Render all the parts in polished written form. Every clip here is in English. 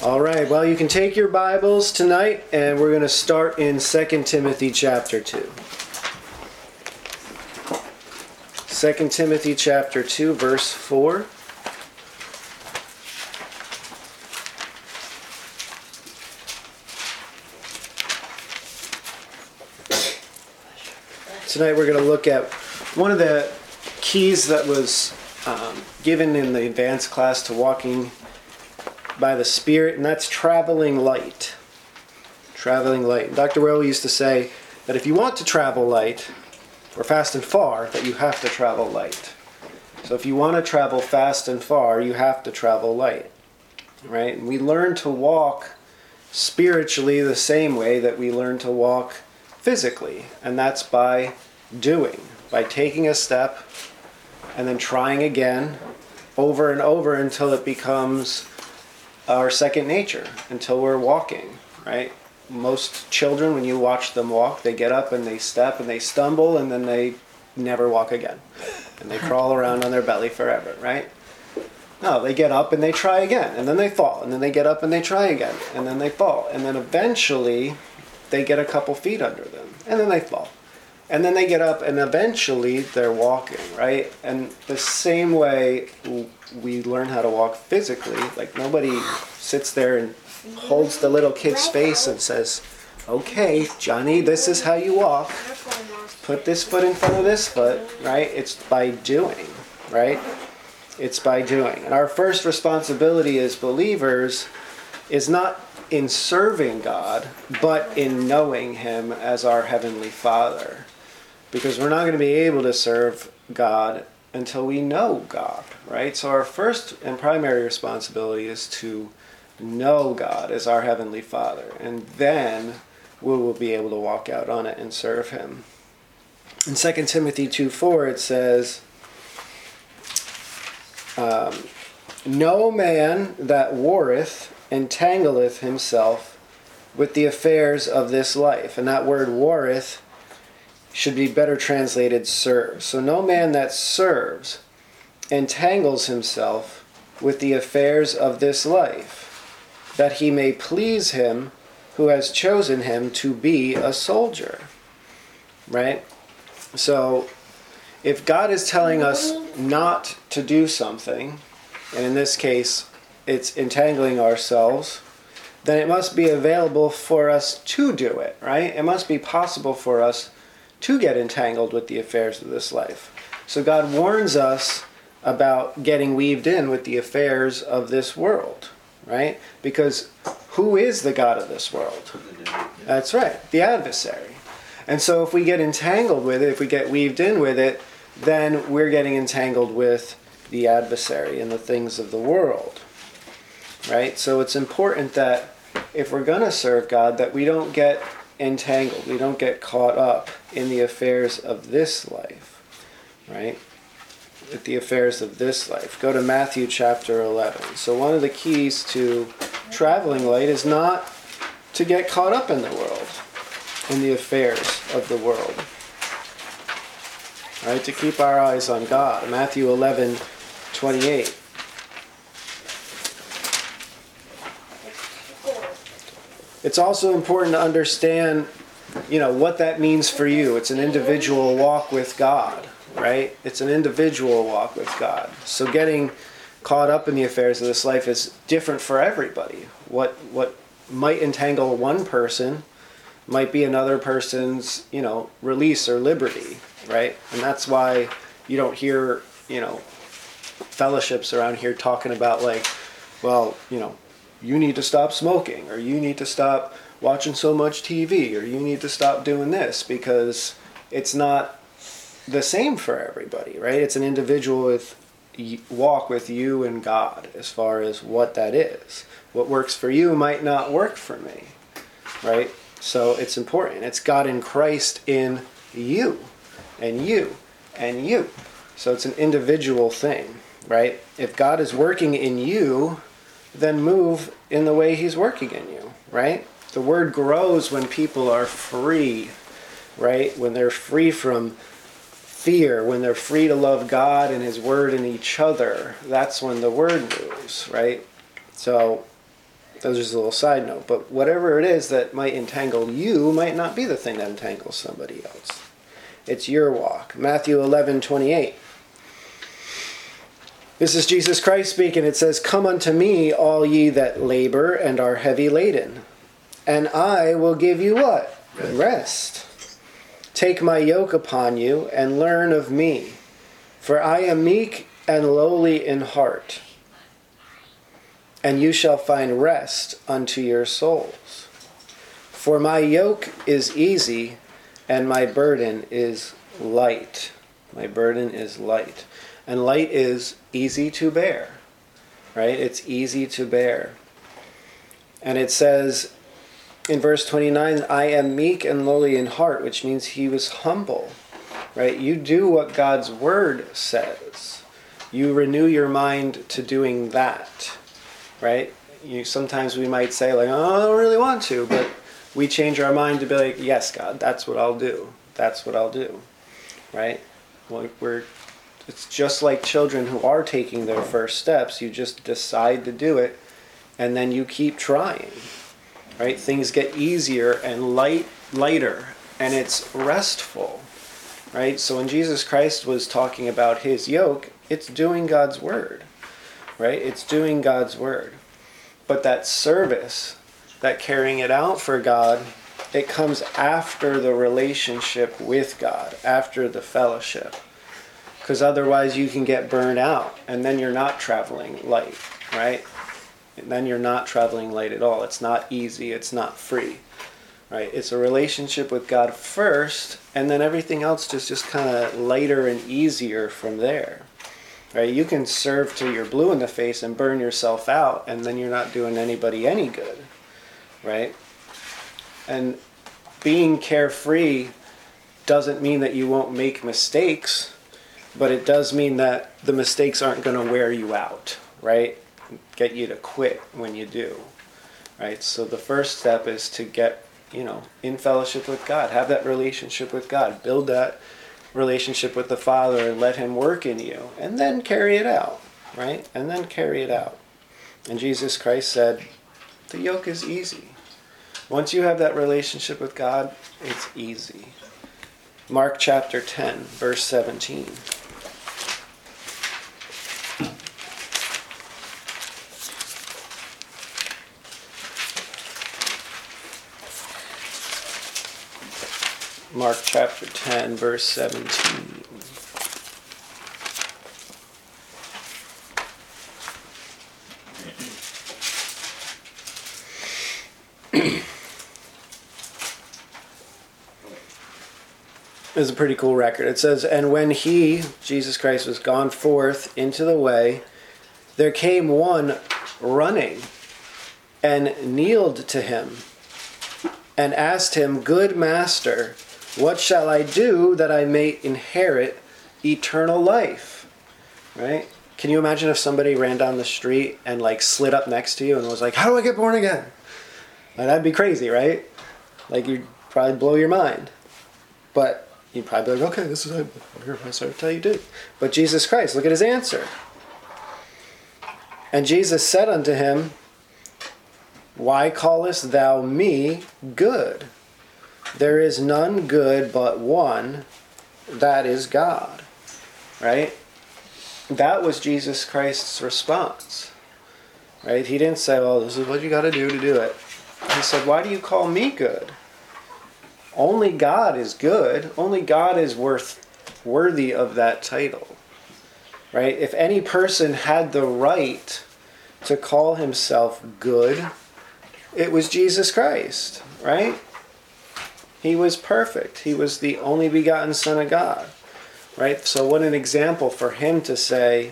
All right, well, you can take your Bibles tonight, and we're going to start in 2 Timothy chapter 2. 2 Timothy chapter 2, verse 4. Tonight we're going to look at one of the keys that was given in the advanced class to walking by the Spirit, and that's traveling light. Traveling light. Dr. Rowe used to say that if you want to travel light, or fast and far, that you have to travel light. So if you want to travel fast and far, you have to travel light. Right? And we learn to walk spiritually the same way that we learn to walk physically, and that's by doing, by taking a step and then trying again over and over until it becomes our second nature, until we're walking, right? Most children, when you watch them walk, they get up and they step and they stumble and then they never walk again. And they crawl around on their belly forever, right? No, they get up and they try again, and then they fall, and then they get up and they try again, and then they fall. And then eventually they get a couple feet under them, and then they fall. And then they get up and eventually they're walking, right? And the same way we learn how to walk physically, like nobody sits there and holds the little kid's face and says, okay, Johnny, this is how you walk. Put this foot in front of this foot, right? It's by doing, right? It's by doing. And our first responsibility as believers is not in serving God, but in knowing Him as our Heavenly Father. Because we're not going to be able to serve God until we know God, right? So our first and primary responsibility is to know God as our Heavenly Father. And then we will be able to walk out on it and serve Him. In 2 Timothy 2:4 it says, no man that warreth entangleth himself with the affairs of this life. And that word warreth should be better translated serves. So no man that serves entangles himself with the affairs of this life, that he may please him who has chosen him to be a soldier. Right? So if God is telling us not to do something, and in this case it's entangling ourselves, then it must be available for us to do it, right? It must be possible for us to get entangled with the affairs of this life. So God warns us about getting weaved in with the affairs of this world, right? Because who is the God of this world? That's right, the adversary. And so if we get entangled with it, if we get weaved in with it, then we're getting entangled with the adversary and the things of the world, right? So it's important that if we're going to serve God, that we don't get entangled, we don't get caught up in the affairs of this life, right? With the affairs of this life. Go to Matthew chapter 11. So one of the keys to traveling light is not to get caught up in the world, in the affairs of the world. Right? To keep our eyes on God. Matthew 11:28. It's also important to understand, what that means for you. It's an individual walk with God, right? It's an individual walk with God. So getting caught up in the affairs of this life is different for everybody. What might entangle one person might be another person's, release or liberty, right? And that's why you don't hear, fellowships around here talking about you need to stop smoking, or you need to stop watching so much TV, or you need to stop doing this, because it's not the same for everybody, right? It's an individual walk with you and God as far as what that is. What works for you might not work for me, right? So it's important. It's God in Christ in you, and you, and you. So it's an individual thing, right? If God is working in you, then move in the way He's working in you, right? The word grows when people are free, right? When they're free from fear, when they're free to love God and His Word and each other, that's when the word moves, right? So That's just a little side note. But whatever it is that might entangle you might not be the thing that entangles somebody else. It's your walk. Matthew 11:28. This is Jesus Christ speaking. It says, "Come unto me, all ye that labor and are heavy laden, and I will give you" what? Rest. "Take my yoke upon you and learn of me, for I am meek and lowly in heart, and you shall find rest unto your souls. For my yoke is easy and my burden is light." My burden is light. And light is easy to bear, right? It's easy to bear. And it says in verse 29, "I am meek and lowly in heart," which means he was humble, right? You do what God's word says. You renew your mind to doing that, right? Sometimes we might say like, "Oh, I don't really want to," but we change our mind to be like, "Yes, God, that's what I'll do. That's what I'll do," right? Well, it's just like children who are taking their first steps. You just decide to do it, and then you keep trying, right? Things get easier and lighter, and it's restful, right? So when Jesus Christ was talking about his yoke, it's doing God's word, right? It's doing God's word. But that service, that carrying it out for God, it comes after the relationship with God, after the fellowship. Because otherwise you can get burned out, and then you're not traveling light, right? And then you're not traveling light at all. It's not easy. It's not free, right? It's a relationship with God first, and then everything else just kind of lighter and easier from there, right? You can serve till you're blue in the face and burn yourself out, and then you're not doing anybody any good, right? And being carefree doesn't mean that you won't make mistakes, but it does mean that the mistakes aren't going to wear you out, right? Get you to quit when you do, right? So the first step is to get, in fellowship with God. Have that relationship with God. Build that relationship with the Father and let him work in you. And then carry it out, right? And then carry it out. And Jesus Christ said, the yoke is easy. Once you have that relationship with God, it's easy. Mark chapter 10, verse 17. Mark chapter 10, verse 17. It's a pretty cool record. It says, "And when he," Jesus Christ, "was gone forth into the way, there came one running and kneeled to him and asked him, Good master, what shall I do that I may inherit eternal life?" Right? Can you imagine if somebody ran down the street and slid up next to you and was like, "How do I get born again?" That'd be crazy, right? You'd probably blow your mind. But you'd probably be like, "Okay, this is what I started to tell you to do." But Jesus Christ, look at his answer. "And Jesus said unto him, Why callest thou me good? There is none good but one, that is God." Right? That was Jesus Christ's response. Right? He didn't say, "Well, this is what you got to do it." He said, "Why do you call me good? Only God is good. Only God is worthy of that title." Right? If any person had the right to call himself good, it was Jesus Christ, right? He was perfect. He was the only begotten Son of God, right? So what an example for him to say,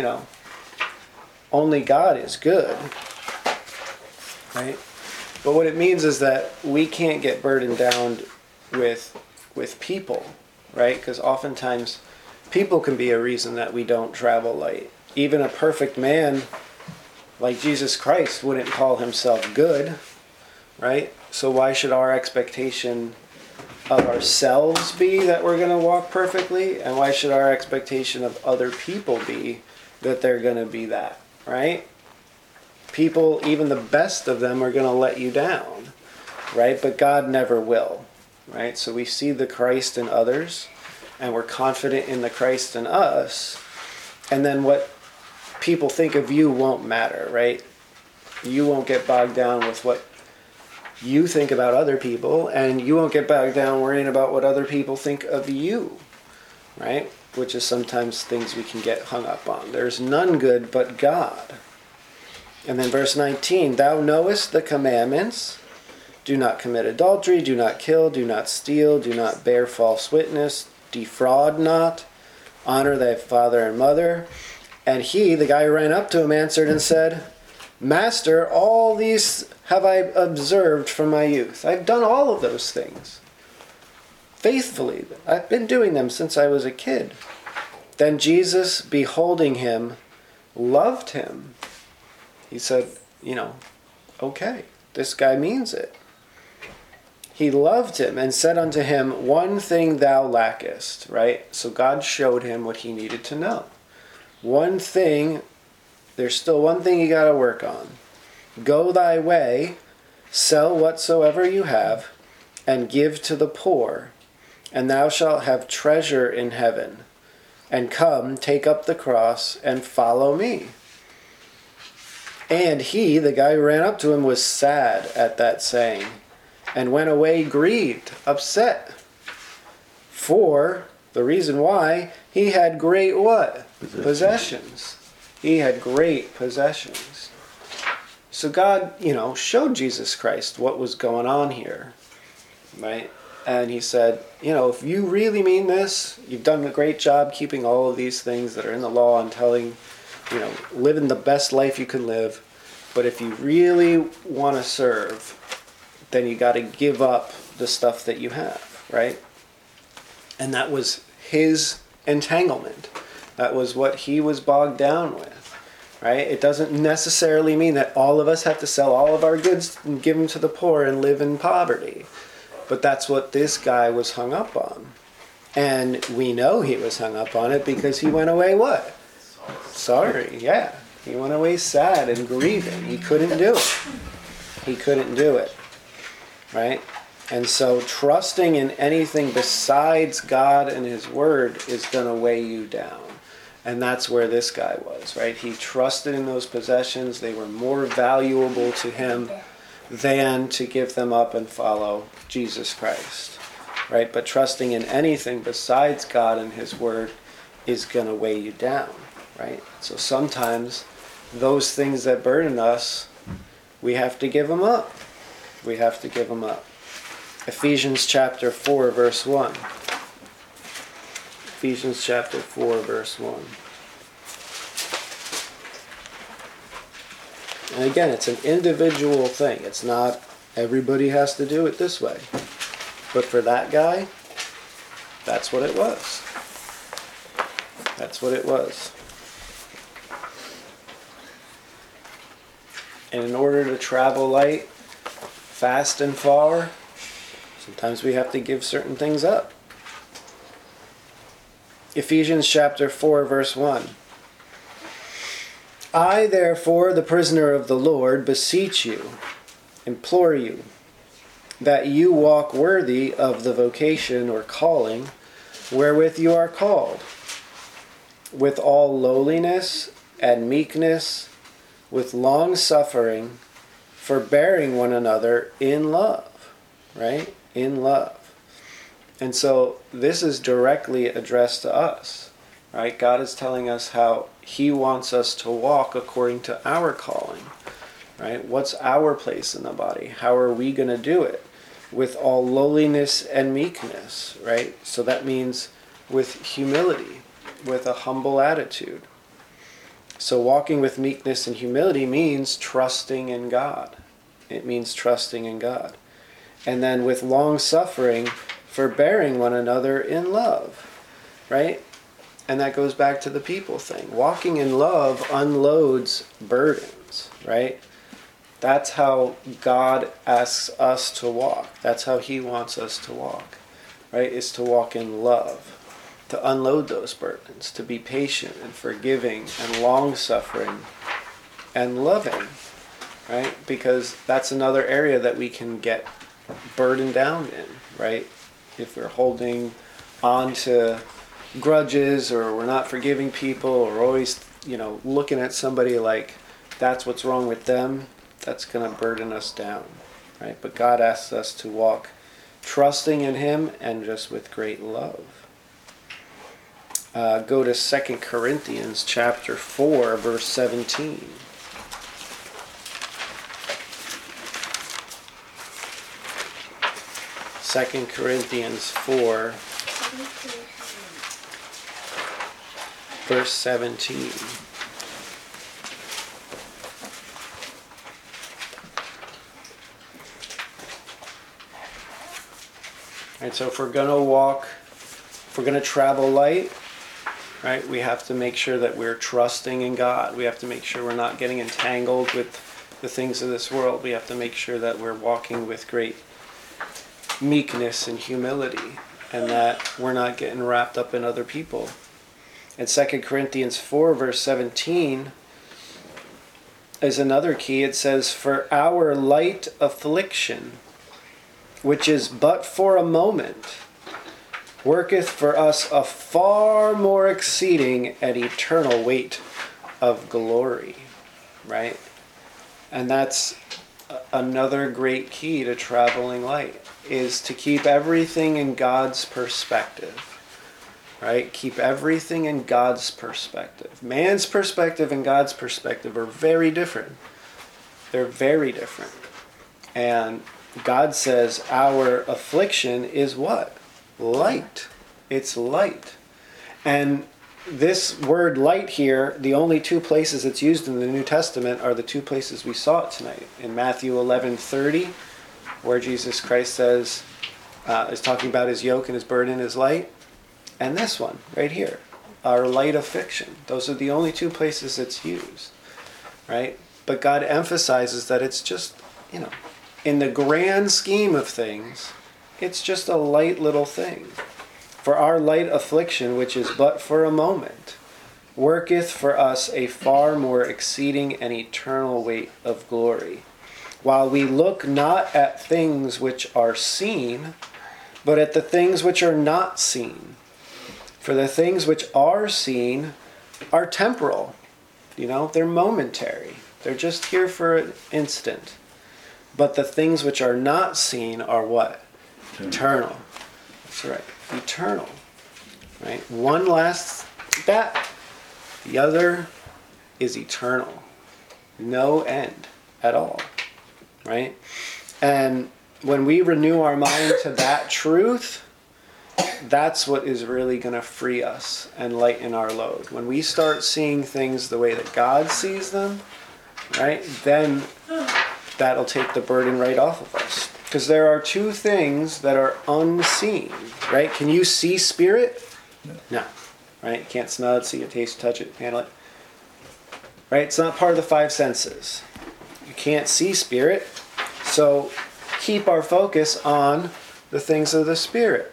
only God is good, right? But what it means is that we can't get burdened down with people, right? Because oftentimes people can be a reason that we don't travel light. Even a perfect man like Jesus Christ wouldn't call himself good, right? So why should our expectation of ourselves be that we're going to walk perfectly? And why should our expectation of other people be that they're going to be that, right? People, even the best of them, are going to let you down, right? But God never will, right? So we see the Christ in others, and we're confident in the Christ in us, and then what people think of you won't matter, right? You won't get bogged down with what you think about other people, and you won't get bogged down worrying about what other people think of you, right? Which is sometimes things we can get hung up on. There's none good but God. And then verse 19, thou knowest the commandments. Do not commit adultery, do not kill, do not steal, do not bear false witness, defraud not, honor thy father and mother. And he, the guy who ran up to him, answered and said, Master, all these have I observed from my youth. I've done all of those things faithfully. I've been doing them since I was a kid. Then Jesus, beholding him, loved him. He said, okay, this guy means it. He loved him and said unto him, one thing thou lackest, right? So God showed him what he needed to know. One thing, there's still one thing you got to work on. Go thy way, sell whatsoever you have, and give to the poor, and thou shalt have treasure in heaven. And come, take up the cross, and follow me. And he, the guy who ran up to him, was sad at that saying, and went away grieved, upset. For the reason why, he had great what? Possessions. He had great possessions. So God, showed Jesus Christ what was going on here, right? And he said, if you really mean this, you've done a great job keeping all of these things that are in the law and telling, living the best life you can live. But if you really want to serve, then you got to give up the stuff that you have, right? And that was his entanglement. That was what he was bogged down with, right? It doesn't necessarily mean that all of us have to sell all of our goods and give them to the poor and live in poverty. But that's what this guy was hung up on. And we know he was hung up on it because he went away what? Sorry, yeah. He went away sad and grieving. He couldn't do it. He couldn't do it, right? And so trusting in anything besides God and his word is going to weigh you down. And that's where this guy was, right? He trusted in those possessions. They were more valuable to him than to give them up and follow Jesus Christ, right? But trusting in anything besides God and his word is going to weigh you down, right? So sometimes those things that burden us, we have to give them up. We have to give them up. Ephesians chapter 4, verse 1. Ephesians chapter 4, verse 1. And again, it's an individual thing. It's not everybody has to do it this way. But for that guy, that's what it was. That's what it was. And in order to travel light, fast and far, sometimes we have to give certain things up. Ephesians chapter 4, verse 1. I, therefore, the prisoner of the Lord, beseech you, implore you, that you walk worthy of the vocation or calling wherewith you are called, with all lowliness and meekness, with long suffering, forbearing one another in love, right? In love. And so this is directly addressed to us, right? God is telling us how he wants us to walk according to our calling, right? What's our place in the body? How are we going to do it? With all lowliness and meekness, right? So that means with humility, with a humble attitude. So walking with meekness and humility means trusting in God. It means trusting in God. And then with long suffering, forbearing one another in love, right? And that goes back to the people thing. Walking in love unloads burdens, right? That's how God asks us to walk. That's how he wants us to walk, right? Is to walk in love, to unload those burdens, to be patient and forgiving and long-suffering and loving, right? Because that's another area that we can get burdened down in, right? If we're holding on to grudges, or we're not forgiving people, or always, looking at somebody like that's what's wrong with them, that's going to burden us down, right? But God asks us to walk trusting in him and just with great love. Go to 2 Corinthians chapter 4, verse 17. Second Corinthians 4, verse 17. Right, so if we're going to travel light, right, we have to make sure that we're trusting in God. We have to make sure we're not getting entangled with the things of this world. We have to make sure that we're walking with great meekness and humility, and that we're not getting wrapped up in other people. In 2 Corinthians 4, verse 17 is another key. It says, "For our light affliction, which is but for a moment, worketh for us a far more exceeding and eternal weight of glory." Right? And that's another great key to traveling light, is to keep everything in God's perspective. Right? Keep everything in God's perspective. Man's perspective and God's perspective are very different. They're very different. And God says our affliction is what? Light. It's light. And this word light here, the only two places it's used in the New Testament are the two places we saw it tonight. In Matthew 11:30, where Jesus Christ says, is talking about his yoke and his burden is light. And this one, right here, our light affliction. Those are the only two places it's used. Right? But God emphasizes that it's just, in the grand scheme of things, it's just a light little thing. For our light affliction, which is but for a moment, worketh for us a far more exceeding and eternal weight of glory. While we look not at things which are seen, but at the things which are not seen. For the things which are seen are temporal. They're momentary. They're just here for an instant. But the things which are not seen are what? Eternal. That's right. Eternal. Right? One lasts that. The other is eternal. No end at all. Right? And when we renew our mind to that truth, that's what is really going to free us and lighten our load. When we start seeing things the way that God sees them, right, then that'll take the burden right off of us. Because there are two things that are unseen, right? Can you see spirit? No. Right? You can't smell it, see it, taste it, touch it, handle it. Right? It's not part of the five senses. You can't see spirit. So keep our focus on the things of the spirit.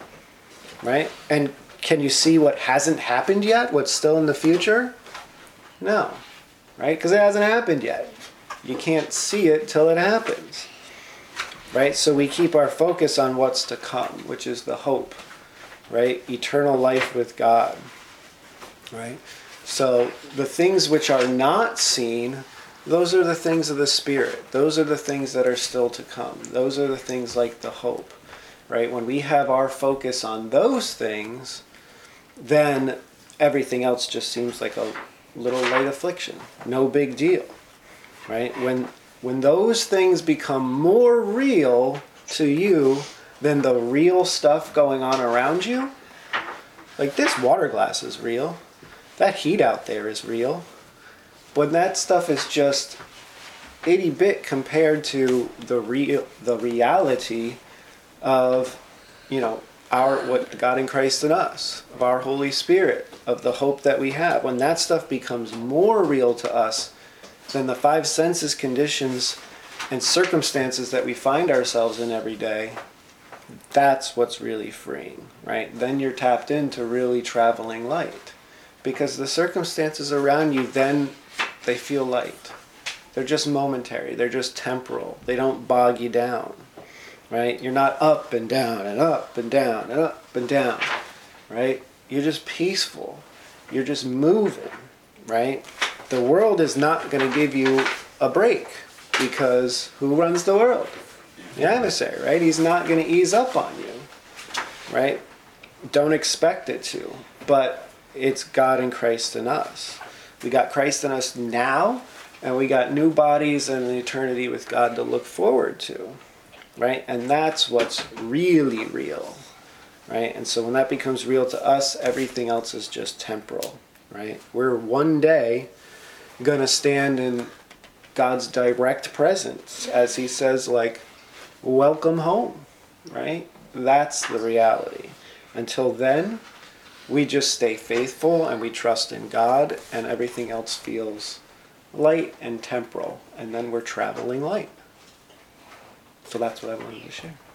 Right? And can you see what hasn't happened yet? What's still in the future? No. Right? Because it hasn't happened yet. You can't see it till it happens. Right? So we keep our focus on what's to come, which is the hope. Right? Eternal life with God. Right? So the things which are not seen, those are the things of the Spirit. Those are the things that are still to come. Those are the things like the hope. Right? When we have our focus on those things, then everything else just seems like a little light affliction. No big deal. Right? When those things become more real to you than the real stuff going on around you, like this water glass is real. That heat out there is real. When that stuff is just itty bit compared to the reality of, what God in Christ in us, of our Holy Spirit, of the hope that we have. When that stuff becomes more real to us than the five senses conditions and circumstances that we find ourselves in every day, that's what's really freeing, right? Then you're tapped into really traveling light. Because the circumstances around you, then they feel light. They're just momentary. They're just temporal. They don't bog you down, right? You're not up and down and up and down and up and down, right? You're just peaceful. You're just moving, right? The world is not going to give you a break, because who runs the world? The adversary, right? He's not going to ease up on you, right? Don't expect it to. But it's God and Christ in us. We got Christ in us now, and we got new bodies and an eternity with God to look forward to, right? And that's what's really real, right? And so when that becomes real to us, everything else is just temporal, right? We're one day going to stand in God's direct presence, as he says, like, welcome home, right? That's the reality. Until then, we just stay faithful and we trust in God, and everything else feels light and temporal, and then we're traveling light. So that's what I wanted to share.